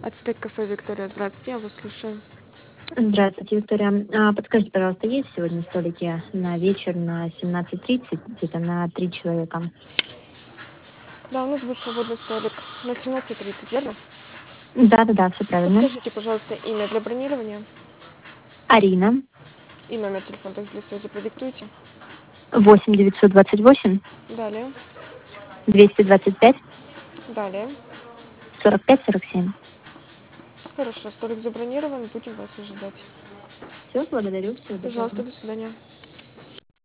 Ацтек кафе Виктория. Здравствуйте, я вас слушаю. Здравствуйте, Виктория. Подскажите, пожалуйста, есть сегодня столики на вечер на 17:30, где-то на 3 человека? Да, у нас будет свободный столик на 17:30, верно? Да-да-да, все правильно. Подскажите, пожалуйста, имя для бронирования Арина, и номер телефона также для связи продиктуйте. 8 928 Далее, 225 далее. 45 47. Хорошо, столик забронирован, будем вас ожидать. Все, благодарю, всего доброго. Пожалуйста, до свидания.